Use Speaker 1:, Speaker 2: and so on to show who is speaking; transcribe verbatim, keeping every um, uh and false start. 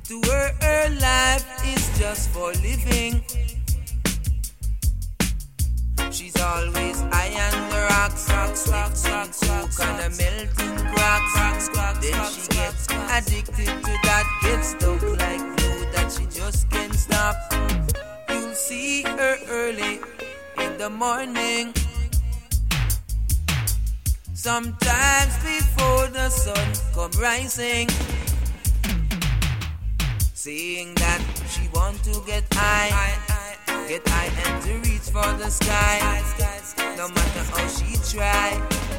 Speaker 1: To her, her life is just for living. She's always high on the rocks, rocks, rocks, rocks, rocks, and a melting cracks, rocks, cracks. Then she gets addicted to that, gets stuck like glue that she just can't stop. You'll see her early in the morning, sometimes before the sun come rising, saying that she want to get high, get high and to reach for the sky. No matter how she try,